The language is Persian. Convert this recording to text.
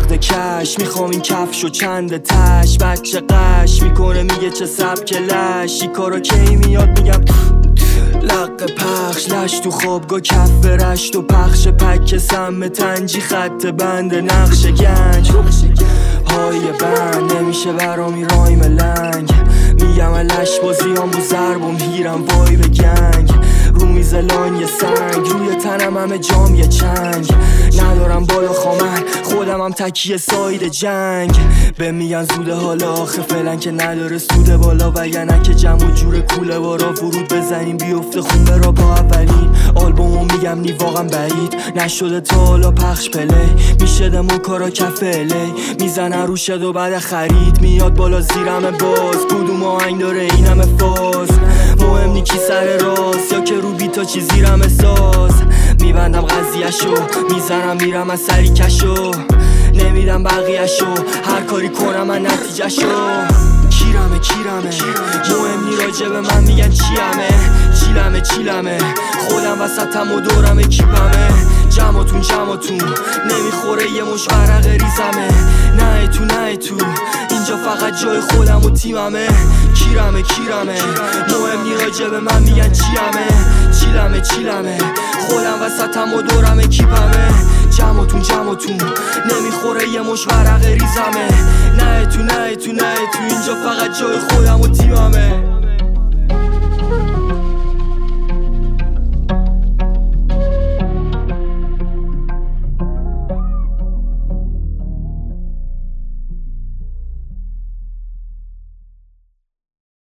نقد کش، میخوام این کفشو چند تش. بچه قش میکنه میگه چه سبک لش، این کارا کی میاد میگم لق پخش. لش تو خوابگاه کف رشت و پخش پک سم تنجی خط بند نقش گنج های بند نمیشه برامی رایم لنگ. میگم لش بازی هم بو ضرب و میرم وای به گنگ. رو میز لان یه سنگ، روی تنم همه جام یه چنگ. ندارم بالا خامن خودم هم تکیه ساید جنگ. به میگن زوده حالا آخه فعلا که نداره سوده بالا، وگرنه که جمع و جور کوله بارا ورود بزنیم بیفته خون برا. با اولین آلبومو میگم نی واقعا بعید نشده تا حالا پخش پلی. میشه دمو کارا کف الی میزنه رو شد و بعد خرید میاد بالا زیرم باز. کدوم آهنگ داره این همه فاز، مهم نی کی سر راست یا که رو بیتا چی زیرم ساز. میبندم قضیهشو میزنم میرم از سری کشو، نمیدم بقیهشو هر کاری کنم من نتیجهشو. کیرمه مهم نی راجع به من میگن چیلمه خودم وسطم و دورم کیپمه. جمعتون نمیخوره یه مش ورق ریزمه. نه تو اینجا فقط جای خودم و تیممه. کیرمه مهم نی راجع به من میگن چیلمه خودم وسطم و دورم کیپمه. جمعتون نمیخوره یه مش ورق ریزمه. نه تو اینجا فقط جای خودم و تیممه.